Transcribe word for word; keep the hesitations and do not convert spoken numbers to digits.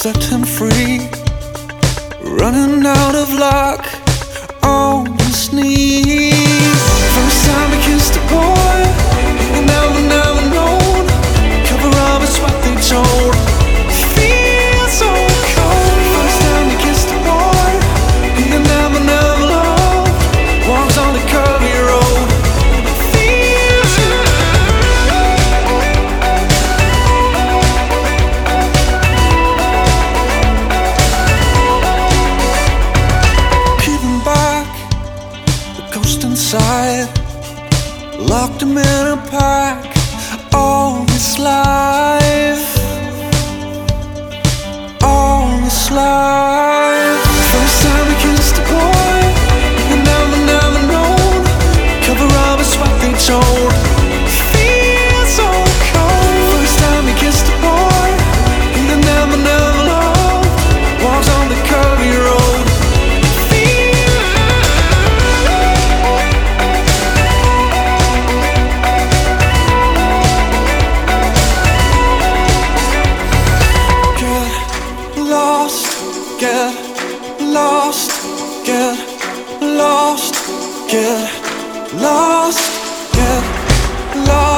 set him free, running out of luck on his knees. First time he kissed a boy he never, never known. Cover up is what they told. Feels so cold. First time he kissed a boy he never, never loved. Walks on the curvy road. Feels keeping back the ghost inside, locked him in a pack all his life, all his life. First time he kissed a boy he never, never known. Cover up is what they told. Feels so cold. First time he kissed a boy he never, never loved. Walks on the curvy road. Get lost, get lost, get lost, get lost.